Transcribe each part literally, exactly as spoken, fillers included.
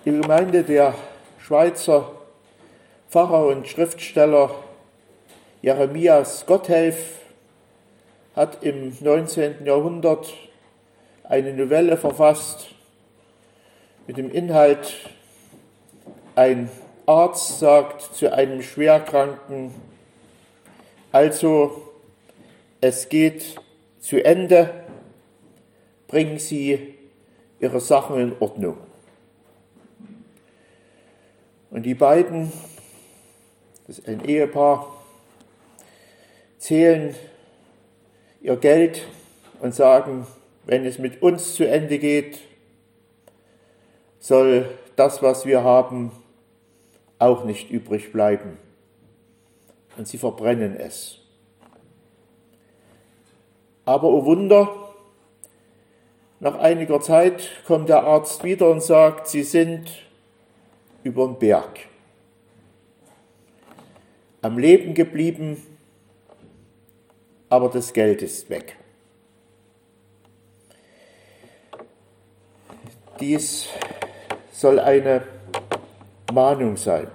Die Gemeinde der Schweizer Pfarrer und Schriftsteller Jeremias Gotthelf hat im neunzehnten Jahrhundert eine Novelle verfasst mit dem Inhalt: Ein Arzt sagt zu einem Schwerkranken: Also, es geht zu Ende, bringen Sie Ihre Sachen in Ordnung. Und die beiden, das ist ein Ehepaar, zählen ihr Geld und sagen: Wenn es mit uns zu Ende geht, soll das, was wir haben, auch nicht übrig bleiben. Und sie verbrennen es. Aber oh Wunder, nach einiger Zeit kommt der Arzt wieder und sagt, sie sind über den Berg am Leben geblieben, aber das Geld ist weg. Dies soll eine Mahnung sein.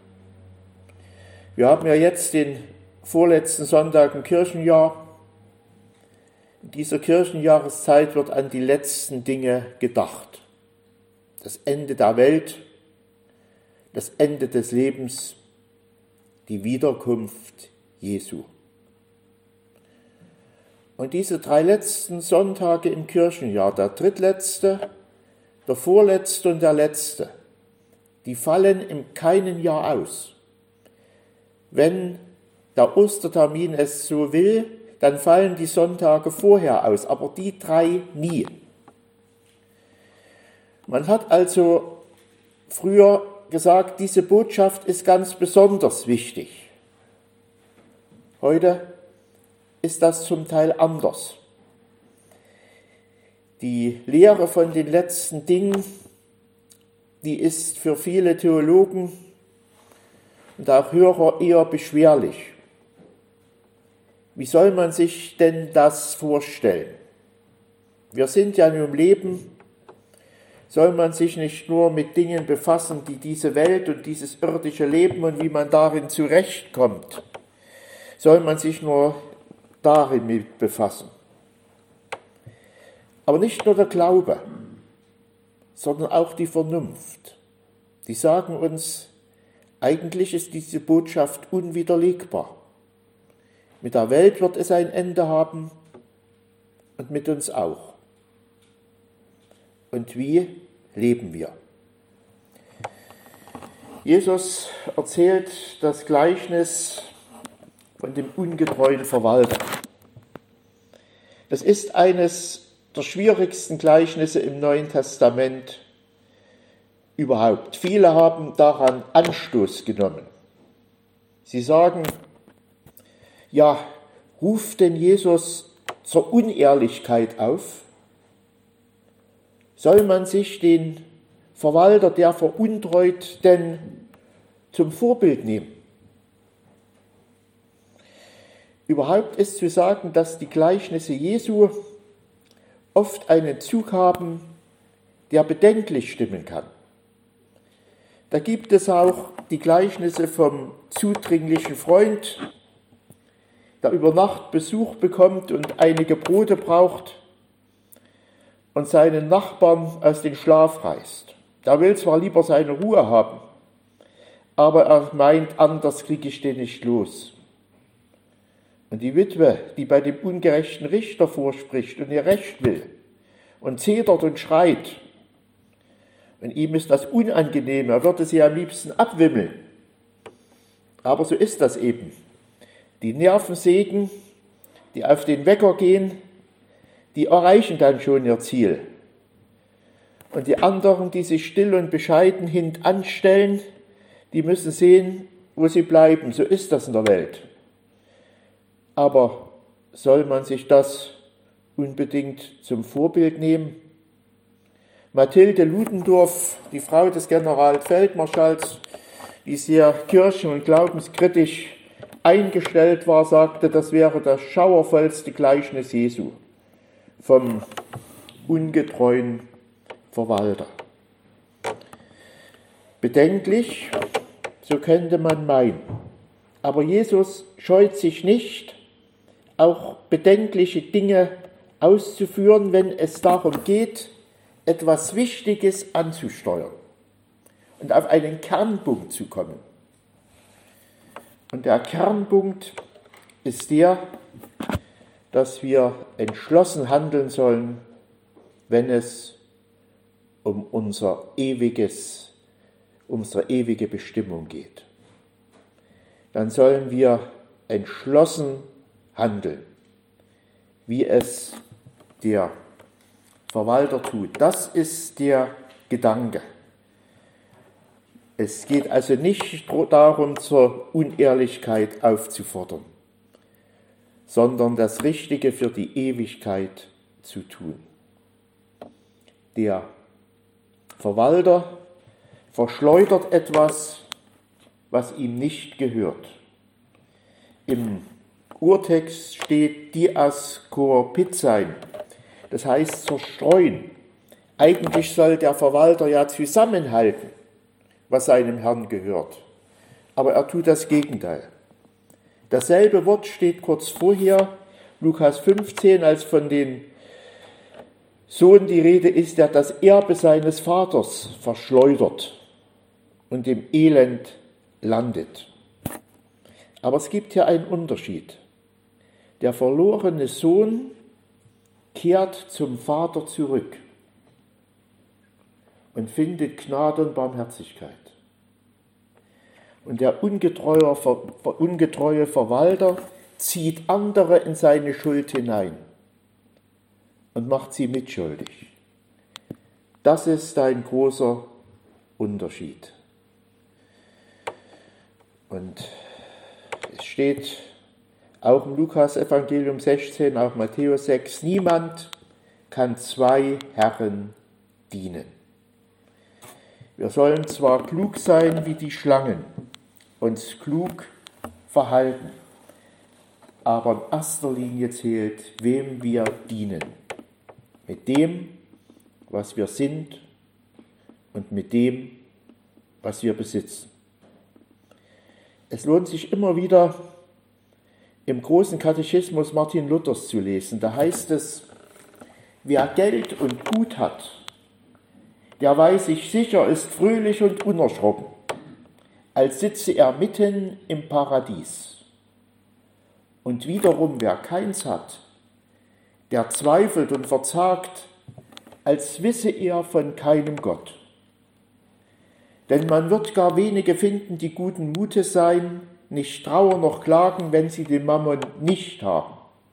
Wir haben ja jetzt den vorletzten Sonntag im Kirchenjahr. In dieser Kirchenjahreszeit wird an die letzten Dinge gedacht. Das Ende der Welt, das Ende des Lebens, die Wiederkunft Jesu. Und diese drei letzten Sonntage im Kirchenjahr, der drittletzte, der vorletzte und der letzte, die fallen im keinen Jahr aus. Wenn der Ostertermin es so will, dann fallen die Sonntage vorher aus, aber die drei nie. Man hat also früher gesagt, diese Botschaft ist ganz besonders wichtig. Heute ist das zum Teil anders. Die Lehre von den letzten Dingen, die ist für viele Theologen und auch Hörer eher beschwerlich. Wie soll man sich denn das vorstellen? Wir sind ja nur im Leben. Soll man sich nicht nur mit Dingen befassen, die diese Welt und dieses irdische Leben und wie man darin zurechtkommt? Soll man sich nur darin mit befassen? Aber nicht nur der Glaube, sondern auch die Vernunft. Die sagen uns, eigentlich ist diese Botschaft unwiderlegbar. Mit der Welt wird es ein Ende haben und mit uns auch. Und wie leben wir? Jesus erzählt das Gleichnis von dem ungetreuen Verwalter. Das ist eines der schwierigsten Gleichnisse im Neuen Testament überhaupt. Viele haben daran Anstoß genommen. Sie sagen, ja, ruft denn Jesus zur Unehrlichkeit auf? Soll man sich den Verwalter, der veruntreut, denn zum Vorbild nehmen? Überhaupt ist zu sagen, dass die Gleichnisse Jesu oft einen Zug haben, der bedenklich stimmen kann. Da gibt es auch die Gleichnisse vom zudringlichen Freund, der über Nacht Besuch bekommt und einige Brote braucht und seinen Nachbarn aus dem Schlaf reißt. Der will zwar lieber seine Ruhe haben, aber er meint, anders kriege ich den nicht los. Und die Witwe, die bei dem ungerechten Richter vorspricht und ihr Recht will und zetert und schreit, und ihm ist das unangenehm, er würde sie am liebsten abwimmeln. Aber so ist das eben. Die Nervensägen, die auf den Wecker gehen, die erreichen dann schon ihr Ziel. Und die anderen, die sich still und bescheiden hintanstellen, die müssen sehen, wo sie bleiben. So ist das in der Welt. Aber soll man sich das unbedingt zum Vorbild nehmen? Mathilde Ludendorff, die Frau des Generalfeldmarschalls, die sehr kirchen- und glaubenskritisch eingestellt war, sagte, das wäre das schauervollste Gleichnis Jesu vom ungetreuen Verwalter. Bedenklich, so könnte man meinen. Aber Jesus scheut sich nicht, auch bedenkliche Dinge auszuführen, wenn es darum geht, etwas Wichtiges anzusteuern und auf einen Kernpunkt zu kommen. Und der Kernpunkt ist der, dass wir entschlossen handeln sollen, wenn es um unser ewiges, unsere ewige Bestimmung geht. Dann sollen wir entschlossen handeln, wie es der Verwalter tut. Das ist der Gedanke. Es geht also nicht darum, zur Unehrlichkeit aufzufordern, sondern das Richtige für die Ewigkeit zu tun. Der Verwalter verschleudert etwas, was ihm nicht gehört. Im Urtext steht diaskopizein, das heißt zerstreuen. Eigentlich soll der Verwalter ja zusammenhalten, was seinem Herrn gehört. Aber er tut das Gegenteil. Dasselbe Wort steht kurz vorher, Lukas fünfzehn, als von dem Sohn die Rede ist, der das Erbe seines Vaters verschleudert und im Elend landet. Aber es gibt hier einen Unterschied. Der verlorene Sohn kehrt zum Vater zurück und findet Gnade und Barmherzigkeit. Und der ungetreue, ungetreue Verwalter zieht andere in seine Schuld hinein und macht sie mitschuldig. Das ist ein großer Unterschied. Und es steht auch im Lukas-Evangelium sechzehn, auch Matthäus sechs, niemand kann zwei Herren dienen. Wir sollen zwar klug sein wie die Schlangen, uns klug verhalten, aber in erster Linie zählt, wem wir dienen. Mit dem, was wir sind und mit dem, was wir besitzen. Es lohnt sich immer wieder, im großen Katechismus Martin Luthers zu lesen. Da heißt es, wer Geld und Gut hat, der weiß sich sicher, ist fröhlich und unerschrocken, als sitze er mitten im Paradies. Und wiederum, wer keins hat, der zweifelt und verzagt, als wisse er von keinem Gott. Denn man wird gar wenige finden, die guten Mutes sein, nicht trauern noch klagen, wenn sie den Mammon nicht haben.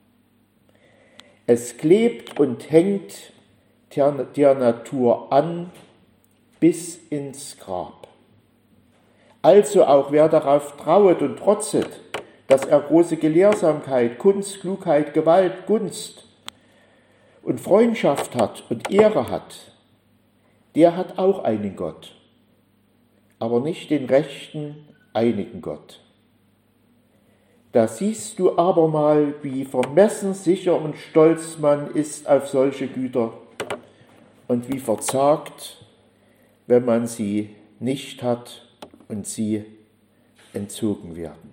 Es klebt und hängt der Natur an bis ins Grab. Also auch wer darauf trauet und trotzet, dass er große Gelehrsamkeit, Kunst, Klugheit, Gewalt, Gunst und Freundschaft hat und Ehre hat, der hat auch einen Gott, aber nicht den rechten, einigen Gott. Da siehst du aber mal, wie vermessen, sicher und stolz man ist auf solche Güter und wie verzagt, wenn man sie nicht hat und sie entzogen werden.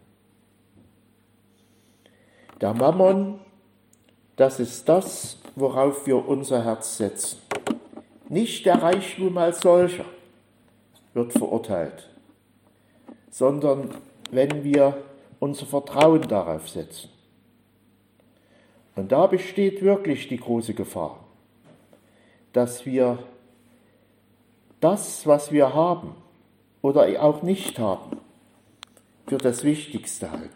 Der Mammon, das ist das, worauf wir unser Herz setzen. Nicht der Reichtum als solcher wird verurteilt, sondern wenn wir unser Vertrauen darauf setzen. Und da besteht wirklich die große Gefahr, dass wir das, was wir haben oder auch nicht haben, für das Wichtigste halten.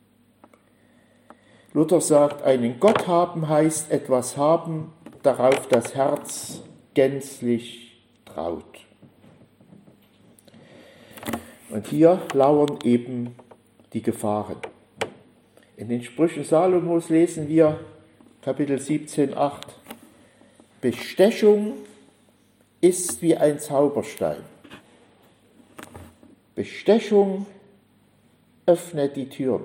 Luther sagt, einen Gott haben heißt etwas haben, darauf das Herz gänzlich traut. Und hier lauern eben die Gefahren. In den Sprüchen Salomos lesen wir Kapitel siebzehn, acht. Bestechung ist wie ein Zauberstein. Bestechung öffnet die Türen.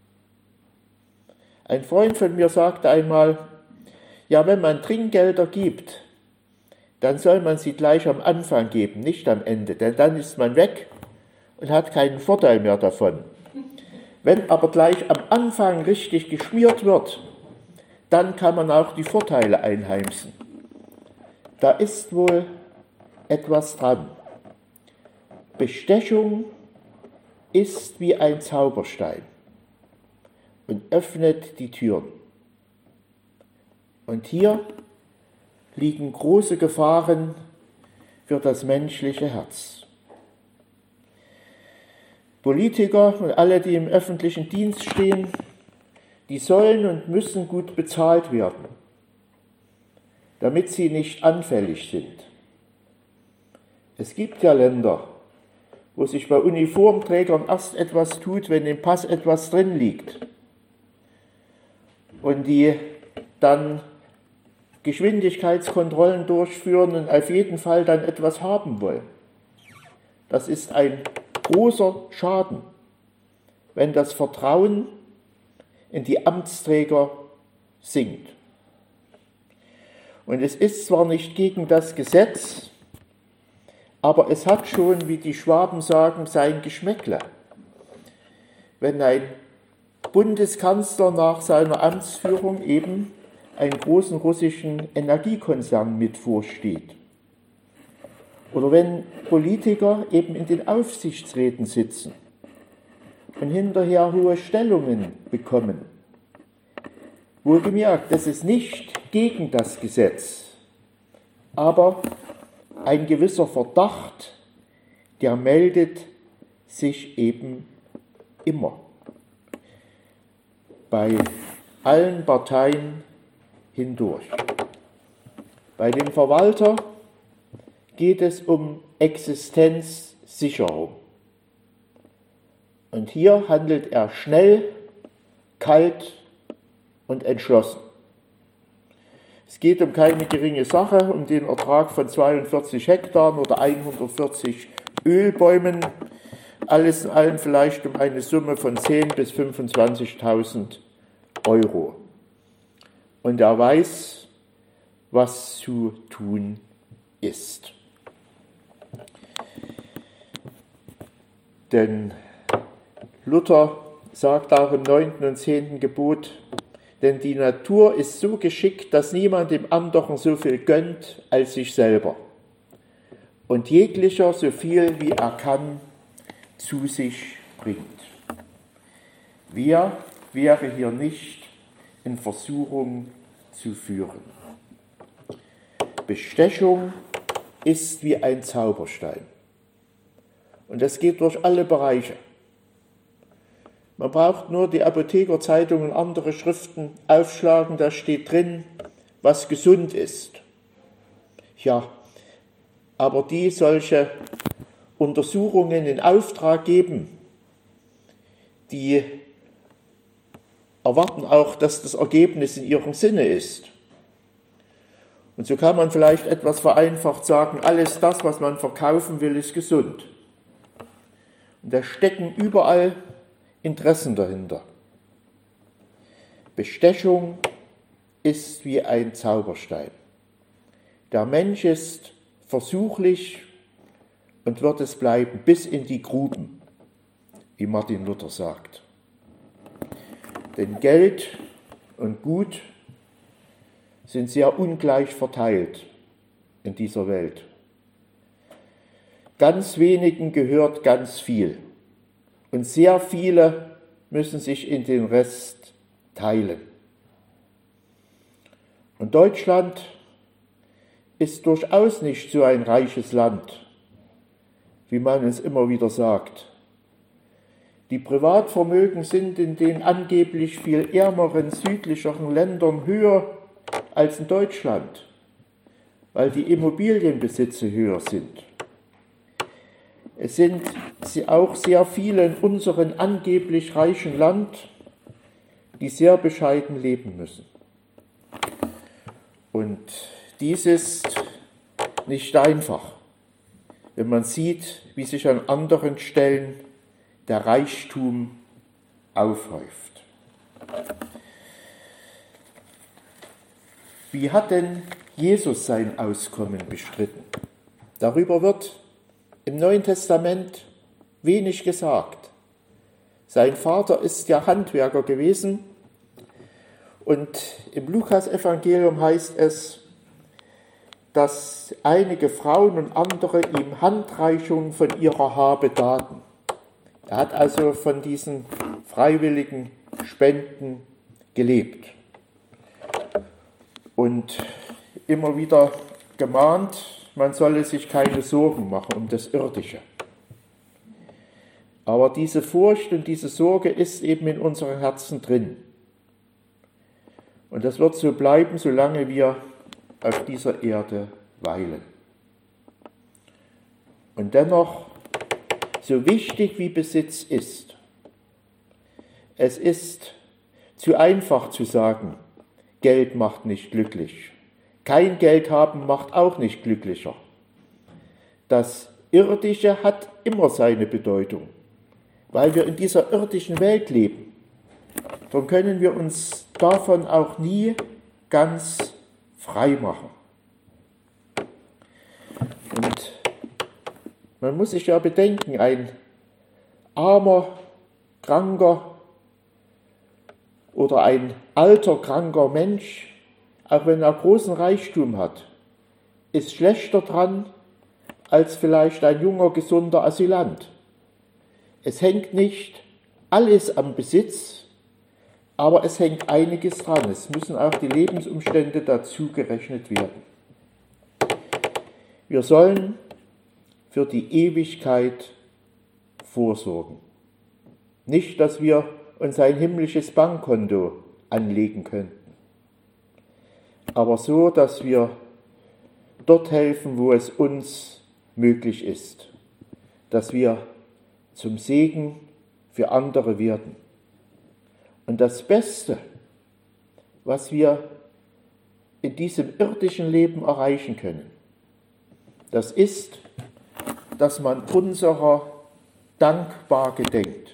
Ein Freund von mir sagte einmal, ja, wenn man Trinkgelder gibt, dann soll man sie gleich am Anfang geben, nicht am Ende, denn dann ist man weg und hat keinen Vorteil mehr davon. Wenn aber gleich am Anfang richtig geschmiert wird, dann kann man auch die Vorteile einheimsen. Da ist wohl etwas dran. Bestechung ist wie ein Zauberstein und öffnet die Türen. Und hier liegen große Gefahren für das menschliche Herz. Politiker und alle, die im öffentlichen Dienst stehen, die sollen und müssen gut bezahlt werden, damit sie nicht anfällig sind. Es gibt ja Länder, wo sich bei Uniformträgern erst etwas tut, wenn im Pass etwas drin liegt und die dann Geschwindigkeitskontrollen durchführen und auf jeden Fall dann etwas haben wollen. Das ist ein großer Schaden, wenn das Vertrauen in die Amtsträger sinkt. Und es ist zwar nicht gegen das Gesetz, aber es hat schon, wie die Schwaben sagen, sein Geschmäckle. Wenn ein Bundeskanzler nach seiner Amtsführung eben einen großen russischen Energiekonzern mit vorsteht. Oder wenn Politiker eben in den Aufsichtsräten sitzen und hinterher hohe Stellungen bekommen. Wohlgemerkt, das ist nicht gegen das Gesetz, aber ein gewisser Verdacht, der meldet sich eben immer bei allen Parteien hindurch. Bei dem Verwalter geht es um Existenzsicherung. Und hier handelt er schnell, kalt und entschlossen. Es geht um keine geringe Sache, um den Ertrag von zweiundvierzig Hektar oder hundertvierzig Ölbäumen. Alles in allem vielleicht um eine Summe von zehntausend bis fünfundzwanzigtausend Euro. Und er weiß, was zu tun ist. Denn Luther sagt auch im neunten und zehnten Gebot, denn die Natur ist so geschickt, dass niemand dem anderen so viel gönnt als sich selber und jeglicher so viel, wie er kann, zu sich bringt. Wer wäre hier nicht in Versuchung zu führen? Bestechung ist wie ein Zauberstein. Und das geht durch alle Bereiche. Man braucht nur die Apothekerzeitung und andere Schriften aufschlagen, da steht drin, was gesund ist. Ja, aber die solche Untersuchungen in Auftrag geben, die erwarten auch, dass das Ergebnis in ihrem Sinne ist. Und so kann man vielleicht etwas vereinfacht sagen, alles das, was man verkaufen will, ist gesund. Und da stecken überall Interessen dahinter. Bestechung ist wie ein Zauberstein. Der Mensch ist versuchlich und wird es bleiben bis in die Gruben, wie Martin Luther sagt. Denn Geld und Gut sind sehr ungleich verteilt in dieser Welt. Ganz wenigen gehört ganz viel. Und sehr viele müssen sich in den Rest teilen. Und Deutschland ist durchaus nicht so ein reiches Land, wie man es immer wieder sagt. Die Privatvermögen sind in den angeblich viel ärmeren, südlicheren Ländern höher als in Deutschland, weil die Immobilienbesitze höher sind. Es sind auch sehr viele in unserem angeblich reichen Land, die sehr bescheiden leben müssen. Und dies ist nicht einfach, wenn man sieht, wie sich an anderen Stellen der Reichtum aufhäuft. Wie hat denn Jesus sein Auskommen bestritten. Darüber wird im Neuen Testament wenig gesagt. Sein Vater ist ja Handwerker gewesen und im Lukasevangelium heißt es, dass einige Frauen und andere ihm Handreichungen von ihrer Habe taten. Er hat also von diesen freiwilligen Spenden gelebt und immer wieder gemahnt, man solle sich keine Sorgen machen um das Irdische. Aber diese Furcht und diese Sorge ist eben in unseren Herzen drin. Und das wird so bleiben, solange wir auf dieser Erde weilen. Und dennoch, so wichtig wie Besitz ist, es ist zu einfach zu sagen, Geld macht nicht glücklich. Kein Geld haben macht auch nicht glücklicher. Das Irdische hat immer seine Bedeutung, weil wir in dieser irdischen Welt leben. Darum können wir uns davon auch nie ganz frei machen. Und man muss sich ja bedenken, ein armer, kranker oder ein alter, kranker Mensch, auch wenn er großen Reichtum hat, ist schlechter dran als vielleicht ein junger, gesunder Asylant. Es hängt nicht alles am Besitz, aber es hängt einiges dran. Es müssen auch die Lebensumstände dazu gerechnet werden. Wir sollen für die Ewigkeit vorsorgen. Nicht, dass wir uns ein himmlisches Bankkonto anlegen könnten, aber so, dass wir dort helfen, wo es uns möglich ist, dass wir zum Segen für andere werden. Und das Beste, was wir in diesem irdischen Leben erreichen können, das ist, dass man unserer dankbar gedenkt,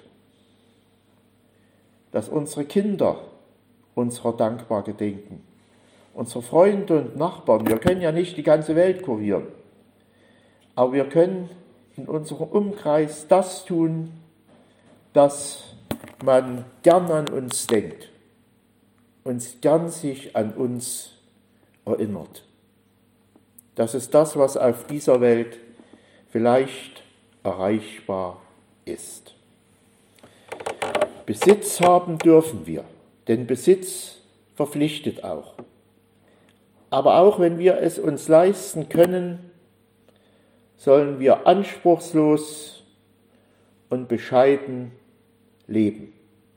dass unsere Kinder unserer dankbar gedenken, unsere Freunde und Nachbarn. Wir können ja nicht die ganze Welt kurieren, aber wir können in unserem Umkreis das tun, dass man gern an uns denkt, uns gern sich an uns erinnert. Das ist das, was auf dieser Welt vielleicht erreichbar ist. Besitz haben dürfen wir, denn Besitz verpflichtet auch. Aber auch wenn wir es uns leisten können, sollen wir anspruchslos und bescheiden leben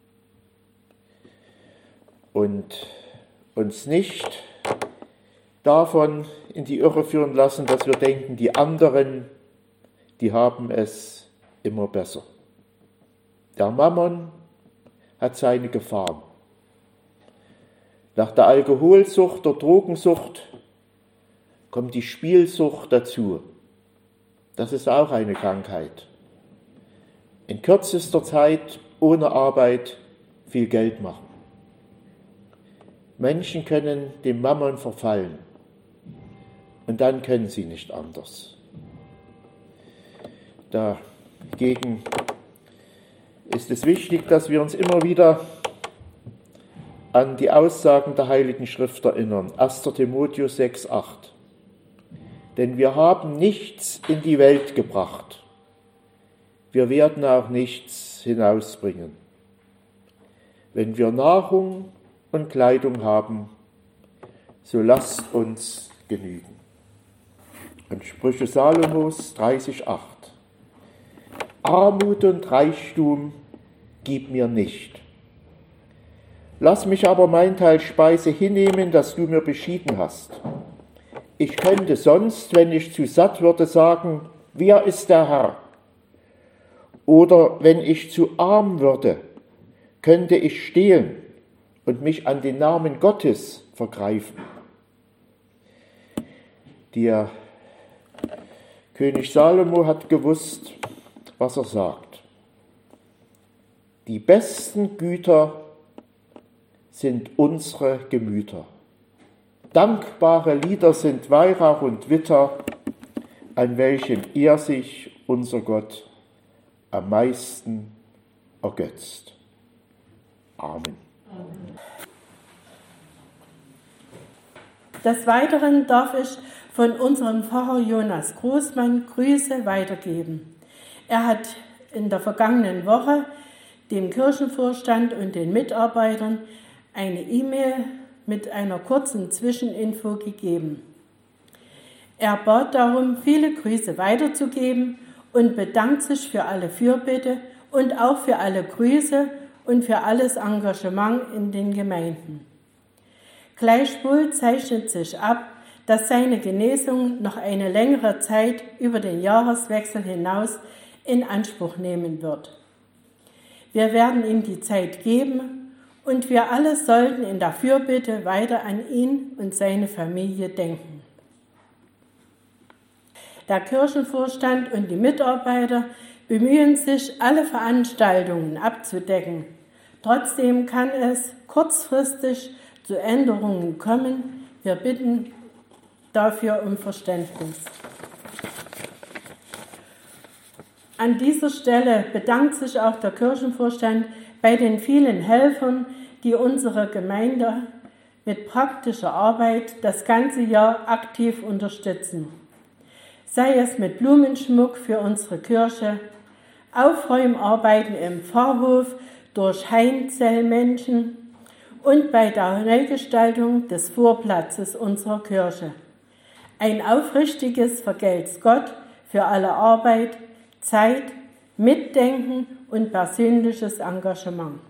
und uns nicht davon in die Irre führen lassen, dass wir denken, die anderen, die haben es immer besser. Der Mammon hat seine Gefahren. Nach der Alkoholsucht, der Drogensucht kommt die Spielsucht dazu. Das ist auch eine Krankheit. In kürzester Zeit ohne Arbeit viel Geld machen. Menschen können dem Mammon verfallen und dann können sie nicht anders. Dagegen ist es wichtig, dass wir uns immer wieder an die Aussagen der Heiligen Schrift erinnern. erster Timotheus sechs, acht. Denn wir haben nichts in die Welt gebracht. Wir werden auch nichts hinausbringen. Wenn wir Nahrung und Kleidung haben, so lasst uns genügen. Und Sprüche Salomos dreißig, acht. Armut und Reichtum gib mir nicht. Lass mich aber mein Teil Speise hinnehmen, das du mir beschieden hast. Ich könnte sonst, wenn ich zu satt würde, sagen, wer ist der Herr? Oder wenn ich zu arm würde, könnte ich stehlen und mich an den Namen Gottes vergreifen. Der König Salomo hat gewusst, was er sagt. Die besten Güter sind unsere Gemüter. Dankbare Lieder sind Weihrauch und Witter, an welchen er sich, unser Gott, am meisten ergötzt. Amen. Des Weiteren darf ich von unserem Pfarrer Jonas Großmann Grüße weitergeben. Er hat in der vergangenen Woche dem Kirchenvorstand und den Mitarbeitern eine E-Mail mit einer kurzen Zwischeninfo gegeben. Er bat darum, viele Grüße weiterzugeben und bedankt sich für alle Fürbitte und auch für alle Grüße und für alles Engagement in den Gemeinden. Gleichwohl zeichnet sich ab, dass seine Genesung noch eine längere Zeit über den Jahreswechsel hinaus in Anspruch nehmen wird. Wir werden ihm die Zeit geben und wir alle sollten in der Fürbitte weiter an ihn und seine Familie denken. Der Kirchenvorstand und die Mitarbeiter bemühen sich, alle Veranstaltungen abzudecken. Trotzdem kann es kurzfristig zu Änderungen kommen. Wir bitten dafür um Verständnis. An dieser Stelle bedankt sich auch der Kirchenvorstand bei den vielen Helfern, die unsere Gemeinde mit praktischer Arbeit das ganze Jahr aktiv unterstützen. Sei es mit Blumenschmuck für unsere Kirche, Aufräumarbeiten im Pfarrhof durch Heimzellmenschen und bei der Neugestaltung des Vorplatzes unserer Kirche. Ein aufrichtiges Vergelt's Gott für alle Arbeit, Zeit, Mitdenken und persönliches Engagement.